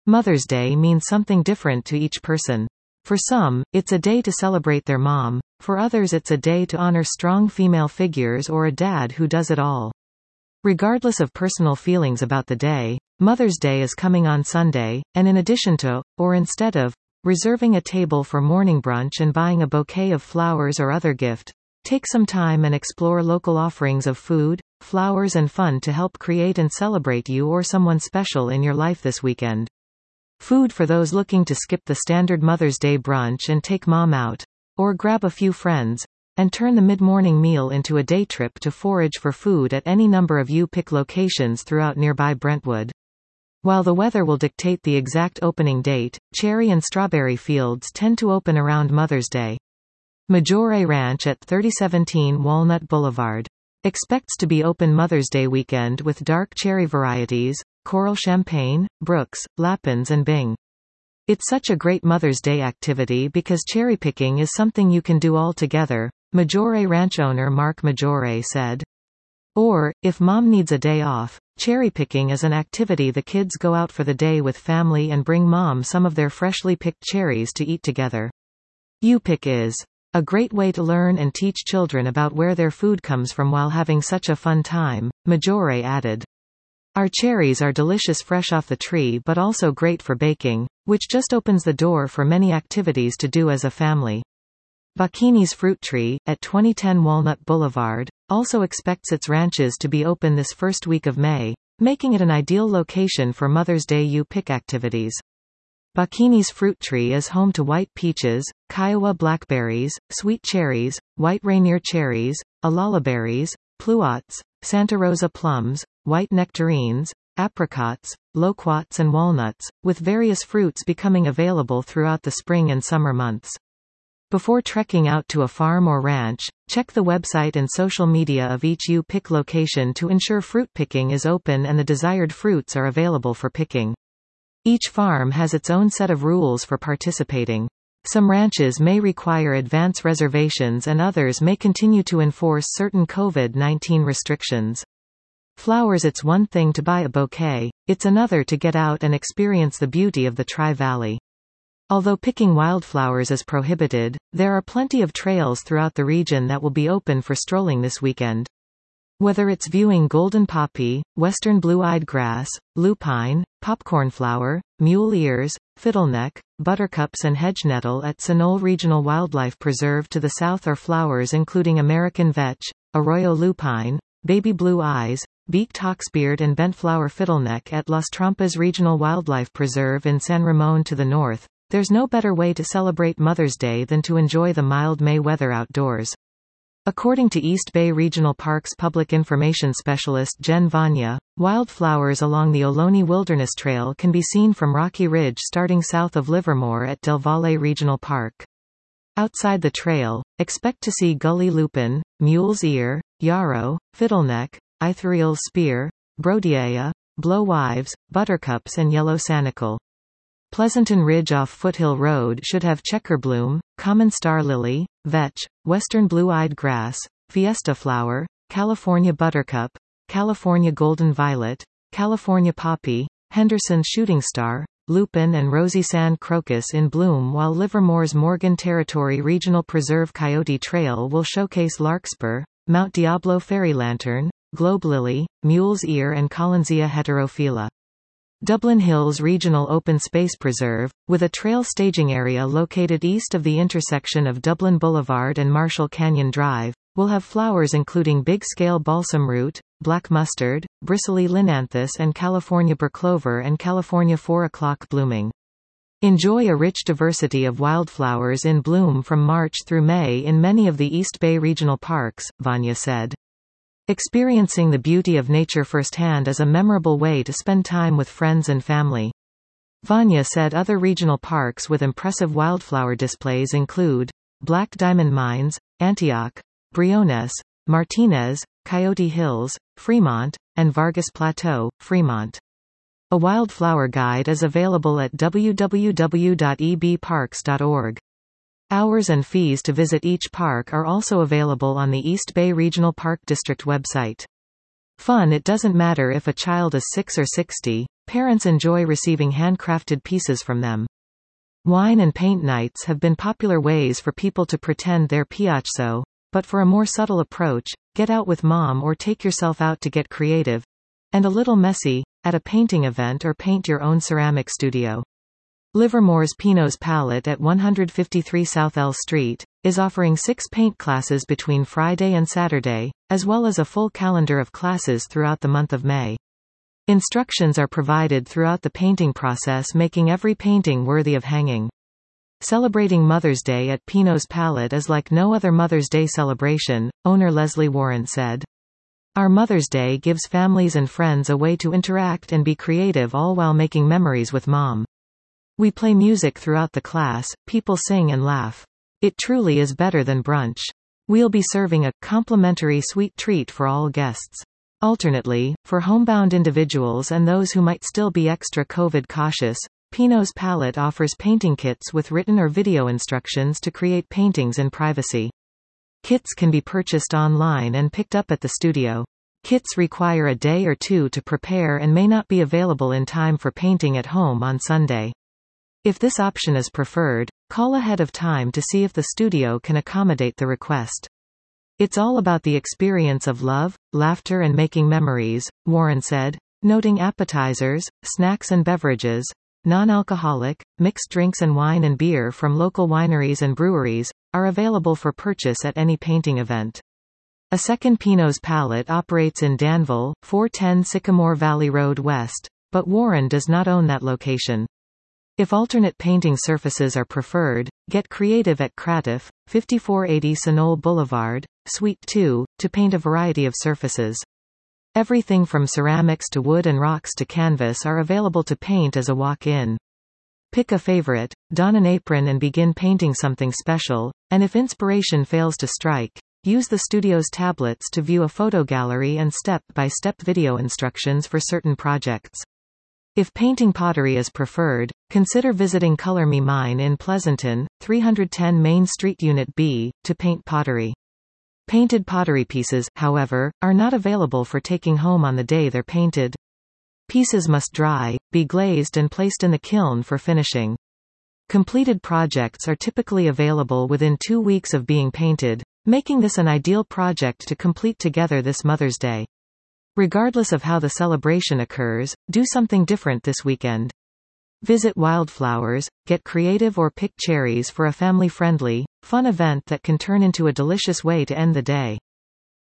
Mother's Day means something different to each person. For some, it's a day to celebrate their mom. For others, it's a day to honor strong female figures or a dad who does it all. Regardless of personal feelings about the day, Mother's Day is coming on Sunday, and in addition to, or instead of, reserving a table for morning brunch and buying a bouquet of flowers or other gift, take some time and explore local offerings of food, flowers and fun to help create and celebrate you or someone special in your life this weekend. Food for those looking to skip the standard Mother's Day brunch and take mom out, or grab a few friends, and turn the mid-morning meal into a day trip to forage for food at any number of you-pick locations throughout nearby Brentwood. While the weather will dictate the exact opening date, cherry and strawberry fields tend to open around Mother's Day. Majore Ranch at 3017 Walnut Boulevard expects to be open Mother's Day weekend with dark cherry varieties, Coral Champagne, Brooks, Lapins and Bing. It's such a great Mother's Day activity because cherry picking is something you can do all together, Majore Ranch owner Mark Majore said. Or, if mom needs a day off, cherry picking is an activity the kids go out for the day with family and bring mom some of their freshly picked cherries to eat together. U-Pick is a great way to learn and teach children about where their food comes from while having such a fun time, Majore added. Our cherries are delicious fresh off the tree but also great for baking, which just opens the door for many activities to do as a family. Bacchini's Fruit Tree, at 2010 Walnut Boulevard, also expects its ranches to be open this first week of May, making it an ideal location for Mother's Day U-Pick activities. Bacchini's Fruit Tree is home to white peaches, Kiowa blackberries, sweet cherries, white Rainier cherries, Alala berries, pluots, Santa Rosa plums, white nectarines, apricots, loquats and walnuts, with various fruits becoming available throughout the spring and summer months. Before trekking out to a farm or ranch, check the website and social media of each U-Pick location to ensure fruit picking is open and the desired fruits are available for picking. Each farm has its own set of rules for participating. Some ranches may require advance reservations and others may continue to enforce certain COVID-19 restrictions. Flowers. It's one thing to buy a bouquet, it's another to get out and experience the beauty of the Tri-Valley. Although picking wildflowers is prohibited, there are plenty of trails throughout the region that will be open for strolling this weekend. Whether it's viewing golden poppy, western blue-eyed grass, lupine, popcornflower, mule ears, fiddleneck, buttercups and hedge nettle at Sunol Regional Wildlife Preserve to the south are flowers including American vetch, arroyo lupine, baby blue eyes, beaked hawksbeard and bentflower fiddleneck at Las Trampas Regional Wildlife Preserve in San Ramon to the north. There's no better way to celebrate Mother's Day than to enjoy the mild May weather outdoors. According to East Bay Regional Park's Public Information Specialist Jen Vanya, wildflowers along the Ohlone Wilderness Trail can be seen from Rocky Ridge starting south of Livermore at Del Valle Regional Park. Outside the trail, expect to see gully lupin, mule's ear, yarrow, fiddleneck, ethereal spear, brodiaea, blowwives, buttercups and yellow sanicle. Pleasanton Ridge off Foothill Road should have checkerbloom, common star lily, vetch, western blue-eyed grass, fiesta flower, California buttercup, California golden violet, California poppy, Henderson's shooting star, lupin and rosy sand crocus in bloom, while Livermore's Morgan Territory Regional Preserve Coyote Trail will showcase larkspur, Mount Diablo fairy lantern, globe lily, mule's ear and Collinsia heterophylla. Dublin Hills Regional Open Space Preserve, with a trail staging area located east of the intersection of Dublin Boulevard and Marshall Canyon Drive, will have flowers including big-scale balsam root, black mustard, bristly linanthus and California burclover and California 4 o'clock blooming. Enjoy a rich diversity of wildflowers in bloom from March through May in many of the East Bay regional parks, Vanya said. Experiencing the beauty of nature firsthand is a memorable way to spend time with friends and family. Vanya said other regional parks with impressive wildflower displays include Black Diamond Mines, Antioch, Briones, Martinez, Coyote Hills, Fremont, and Vargas Plateau, Fremont. A wildflower guide is available at www.ebparks.org. Hours and fees to visit each park are also available on the East Bay Regional Park District website. Fun. It doesn't matter if a child is 6 or 60, parents enjoy receiving handcrafted pieces from them. Wine and paint nights have been popular ways for people to pretend they're piaccio, but for a more subtle approach, get out with mom or take yourself out to get creative and a little messy at a painting event or paint your own ceramic studio. Livermore's Pinot's Palette at 153 South L Street is offering 6 paint classes between Friday and Saturday, as well as a full calendar of classes throughout the month of May. Instructions are provided throughout the painting process, making every painting worthy of hanging. Celebrating Mother's Day at Pinot's Palette is like no other Mother's Day celebration, owner Leslie Warren said. Our Mother's Day gives families and friends a way to interact and be creative, all while making memories with mom. We play music throughout the class, people sing and laugh. It truly is better than brunch. We'll be serving a complimentary sweet treat for all guests. Alternately, for homebound individuals and those who might still be extra COVID cautious, Pinot's Palette offers painting kits with written or video instructions to create paintings in privacy. Kits can be purchased online and picked up at the studio. Kits require a day or two to prepare and may not be available in time for painting at home on Sunday. If this option is preferred, call ahead of time to see if the studio can accommodate the request. It's all about the experience of love, laughter and making memories, Warren said, noting appetizers, snacks and beverages, non-alcoholic, mixed drinks and wine and beer from local wineries and breweries, are available for purchase at any painting event. A second Pinot's Palette operates in Danville, 410 Sycamore Valley Road West, but Warren does not own that location. If alternate painting surfaces are preferred, get creative at Cratif, 5480 Sunol Boulevard, Suite 2, to paint a variety of surfaces. Everything from ceramics to wood and rocks to canvas are available to paint as a walk-in. Pick a favorite, don an apron and begin painting something special, and if inspiration fails to strike, use the studio's tablets to view a photo gallery and step-by-step video instructions for certain projects. If painting pottery is preferred, consider visiting Color Me Mine in Pleasanton, 310 Main Street Unit B, to paint pottery. Painted pottery pieces, however, are not available for taking home on the day they're painted. Pieces must dry, be glazed and placed in the kiln for finishing. Completed projects are typically available within 2 weeks of being painted, making this an ideal project to complete together this Mother's Day. Regardless of how the celebration occurs, do something different this weekend. Visit Wildflowers, get creative or pick cherries for a family-friendly, fun event that can turn into a delicious way to end the day.